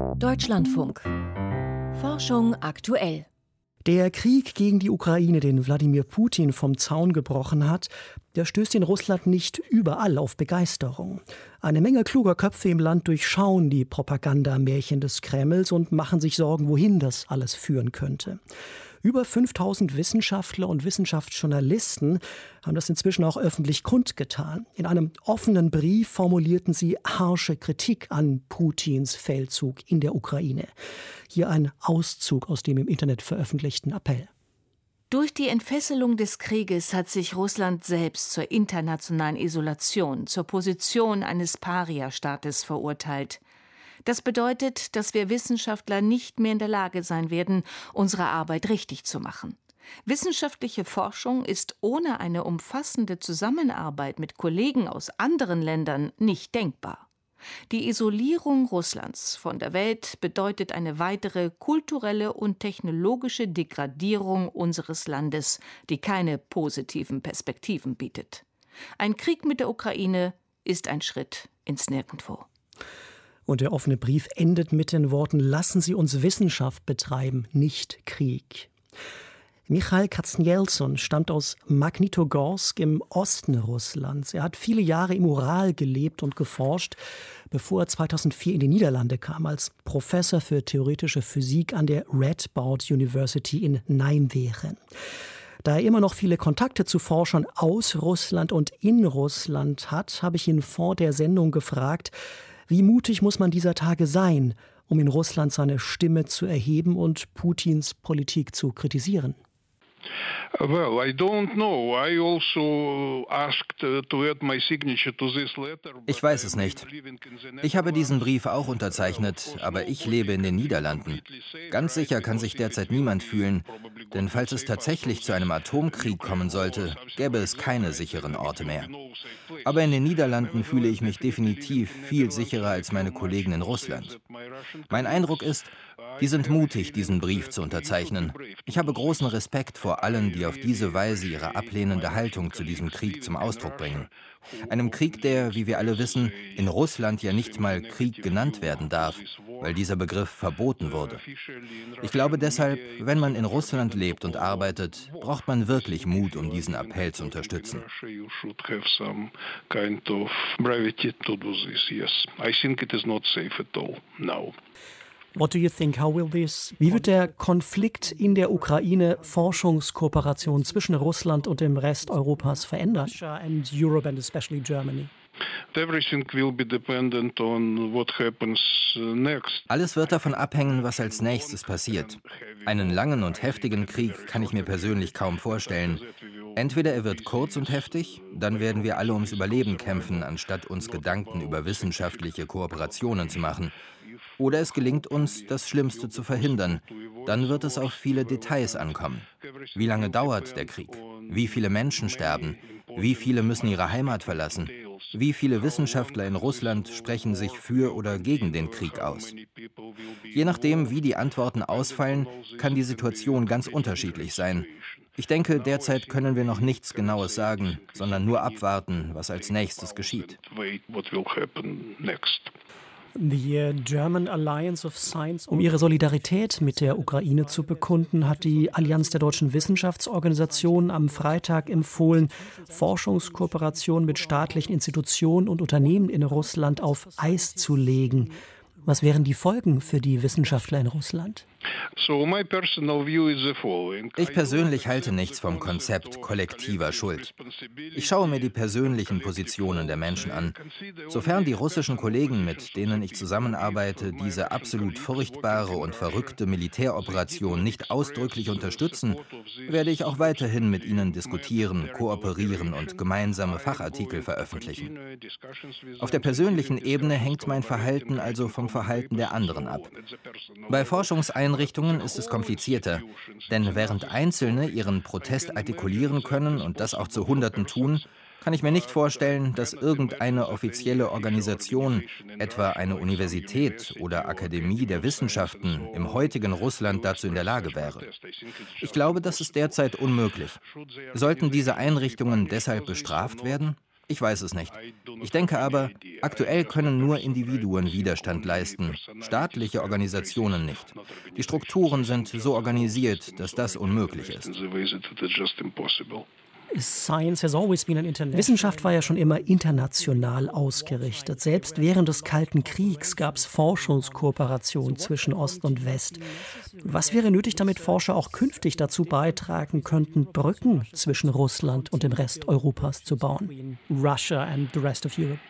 Deutschlandfunk. Forschung aktuell. Der Krieg gegen die Ukraine, den Wladimir Putin vom Zaun gebrochen hat, der stößt in Russland nicht überall auf Begeisterung. Eine Menge kluger Köpfe im Land durchschauen die Propagandamärchen des Kremls und machen sich Sorgen, wohin das alles führen könnte. Über 5000 Wissenschaftler und Wissenschaftsjournalisten haben das inzwischen auch öffentlich kundgetan. In einem offenen Brief formulierten sie harsche Kritik an Putins Feldzug in der Ukraine. Hier ein Auszug aus dem im Internet veröffentlichten Appell. Durch die Entfesselung des Krieges hat sich Russland selbst zur internationalen Isolation, zur Position eines Paria-Staates verurteilt. Das bedeutet, dass wir Wissenschaftler nicht mehr in der Lage sein werden, unsere Arbeit richtig zu machen. Wissenschaftliche Forschung ist ohne eine umfassende Zusammenarbeit mit Kollegen aus anderen Ländern nicht denkbar. Die Isolierung Russlands von der Welt bedeutet eine weitere kulturelle und technologische Degradierung unseres Landes, die keine positiven Perspektiven bietet. Ein Krieg mit der Ukraine ist ein Schritt ins Nirgendwo. Und der offene Brief endet mit den Worten: Lassen Sie uns Wissenschaft betreiben, nicht Krieg. Michail Katznelson stammt aus Magnitogorsk im Osten Russlands. Er hat viele Jahre im Ural gelebt und geforscht, bevor er 2004 in die Niederlande kam, als Professor für theoretische Physik an der Radboud University in Nijmegen. Da er immer noch viele Kontakte zu Forschern aus Russland und in Russland hat, habe ich ihn vor der Sendung gefragt, wie mutig muss man dieser Tage sein, um in Russland seine Stimme zu erheben und Putins Politik zu kritisieren? Well, I don't know. I also asked to add my signature to this letter. Ich weiß es nicht. Ich habe diesen Brief auch unterzeichnet, aber ich lebe in den Niederlanden. Ganz sicher kann sich derzeit niemand fühlen, denn falls es tatsächlich zu einem Atomkrieg kommen sollte, gäbe es keine sicheren Orte mehr. Aber in den Niederlanden fühle ich mich definitiv viel sicherer als meine Kollegen in Russland. Mein Eindruck ist, die sind mutig, diesen Brief zu unterzeichnen. Ich habe großen Respekt vor allen, die auf diese Weise ihre ablehnende Haltung zu diesem Krieg zum Ausdruck bringen. Einem Krieg, der, wie wir alle wissen, in Russland ja nicht mal Krieg genannt werden darf, weil dieser Begriff verboten wurde. Ich glaube deshalb, wenn man in Russland lebt und arbeitet, braucht man wirklich Mut, um diesen Appell zu unterstützen. What do you think? Wie wird der Konflikt in der Ukraine Forschungskooperation zwischen Russland und dem Rest Europas verändern? Russia and Europe and especially Germany. Alles wird davon abhängen, was als nächstes passiert. Einen langen und heftigen Krieg kann ich mir persönlich kaum vorstellen. Entweder er wird kurz und heftig, dann werden wir alle ums Überleben kämpfen, anstatt uns Gedanken über wissenschaftliche Kooperationen zu machen. Oder es gelingt uns, das Schlimmste zu verhindern. Dann wird es auf viele Details ankommen. Wie lange dauert der Krieg? Wie viele Menschen sterben? Wie viele müssen ihre Heimat verlassen? Wie viele Wissenschaftler in Russland sprechen sich für oder gegen den Krieg aus? Je nachdem, wie die Antworten ausfallen, kann die Situation ganz unterschiedlich sein. Ich denke, derzeit können wir noch nichts Genaues sagen, sondern nur abwarten, was als nächstes geschieht. Um ihre Solidarität mit der Ukraine zu bekunden, hat die Allianz der deutschen Wissenschaftsorganisationen am Freitag empfohlen, Forschungskooperation mit staatlichen Institutionen und Unternehmen in Russland auf Eis zu legen. Was wären die Folgen für die Wissenschaftler in Russland? Ich persönlich halte nichts vom Konzept kollektiver Schuld. Ich schaue mir die persönlichen Positionen der Menschen an. Sofern die russischen Kollegen, mit denen ich zusammenarbeite, diese absolut furchtbare und verrückte Militäroperation nicht ausdrücklich unterstützen, werde ich auch weiterhin mit ihnen diskutieren, kooperieren und gemeinsame Fachartikel veröffentlichen. Auf der persönlichen Ebene hängt mein Verhalten also vom Verhalten der anderen ab. Bei Forschungseinrichtungen ist es komplizierter, denn während Einzelne ihren Protest artikulieren können und das auch zu Hunderten tun, kann ich mir nicht vorstellen, dass irgendeine offizielle Organisation, etwa eine Universität oder Akademie der Wissenschaften, im heutigen Russland dazu in der Lage wäre. Ich glaube, das ist derzeit unmöglich. Sollten diese Einrichtungen deshalb bestraft werden? Ich weiß es nicht. Ich denke aber, aktuell können nur Individuen Widerstand leisten, staatliche Organisationen nicht. Die Strukturen sind so organisiert, dass das unmöglich ist. Wissenschaft war ja schon immer international ausgerichtet. Selbst während des Kalten Kriegs gab es Forschungskooperationen zwischen Ost und West. Was wäre nötig, damit Forscher auch künftig dazu beitragen könnten, Brücken zwischen Russland und dem Rest Europas zu bauen? Russia and the rest of Europe.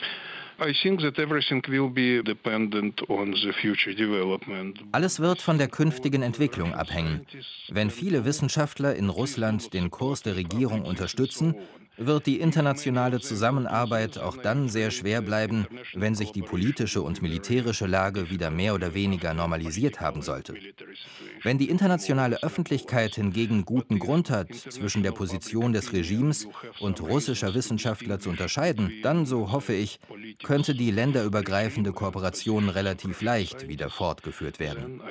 Alles wird von der künftigen Entwicklung abhängen. Wenn viele Wissenschaftler in Russland den Kurs der Regierung unterstützen, wird die internationale Zusammenarbeit auch dann sehr schwer bleiben, wenn sich die politische und militärische Lage wieder mehr oder weniger normalisiert haben sollte. Wenn die internationale Öffentlichkeit hingegen guten Grund hat, zwischen der Position des Regimes und russischer Wissenschaftler zu unterscheiden, dann, so hoffe ich, könnte die länderübergreifende Kooperation relativ leicht wieder fortgeführt werden.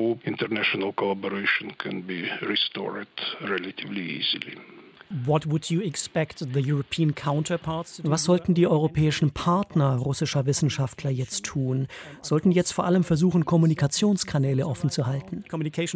Was sollten die europäischen Partner russischer Wissenschaftler jetzt tun? Sollten jetzt vor allem versuchen, Kommunikationskanäle offen zu halten?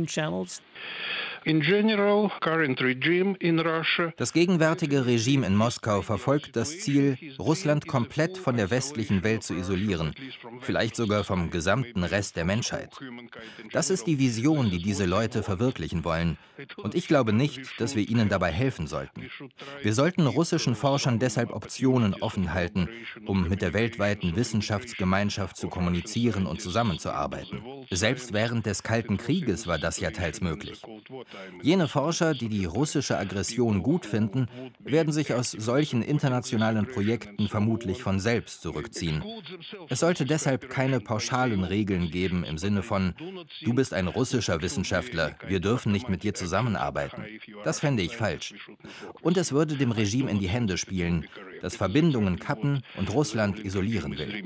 Das gegenwärtige Regime in Moskau verfolgt das Ziel, Russland komplett von der westlichen Welt zu isolieren, vielleicht sogar vom gesamten Rest der Menschheit. Das ist die Vision, die diese Leute verwirklichen wollen. Und ich glaube nicht, dass wir ihnen dabei helfen sollten. Wir sollten russischen Forschern deshalb Optionen offen halten, um mit der weltweiten Wissenschaftsgemeinschaft zu kommunizieren und zusammenzuarbeiten. Selbst während des Kalten Krieges war das ja teils möglich. Jene Forscher, die die russische Aggression gut finden, werden sich aus solchen internationalen Projekten vermutlich von selbst zurückziehen. Es sollte deshalb keine pauschalen Regeln geben im Sinne von: Du bist ein russischer Wissenschaftler, wir dürfen nicht mit dir zusammenarbeiten. Das fände ich falsch. Und es würde dem Regime in die Hände spielen, das Verbindungen kappen und Russland isolieren will.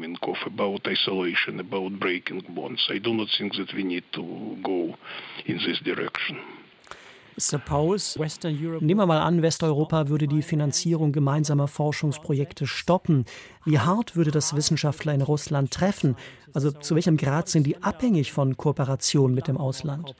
Nehmen wir mal an, Westeuropa würde die Finanzierung gemeinsamer Forschungsprojekte stoppen. Wie hart würde das Wissenschaftler in Russland treffen? Also zu welchem Grad sind die abhängig von Kooperation mit dem Ausland?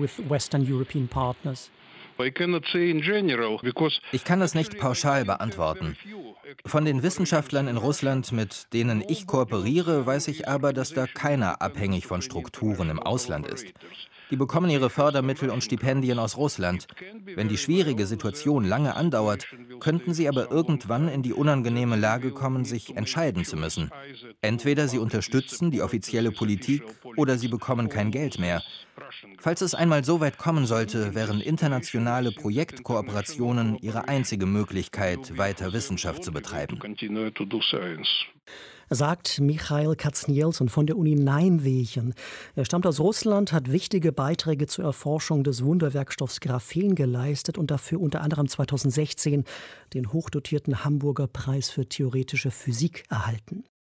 Ich kann das nicht pauschal beantworten. Von den Wissenschaftlern in Russland, mit denen ich kooperiere, weiß ich aber, dass da keiner abhängig von Strukturen im Ausland ist. Die bekommen ihre Fördermittel und Stipendien aus Russland. Wenn die schwierige Situation lange andauert, könnten sie aber irgendwann in die unangenehme Lage kommen, sich entscheiden zu müssen. Entweder sie unterstützen die offizielle Politik oder sie bekommen kein Geld mehr. Falls es einmal so weit kommen sollte, wären internationale Projektkooperationen ihre einzige Möglichkeit, weiter Wissenschaft zu betreiben. Sagt Michail Katznelson von der Uni Nijmegen. Er stammt aus Russland, hat wichtige Beiträge zur Erforschung des Wunderwerkstoffs Graphen geleistet und dafür unter anderem 2016 den hochdotierten Hamburger Preis für theoretische Physik erhalten.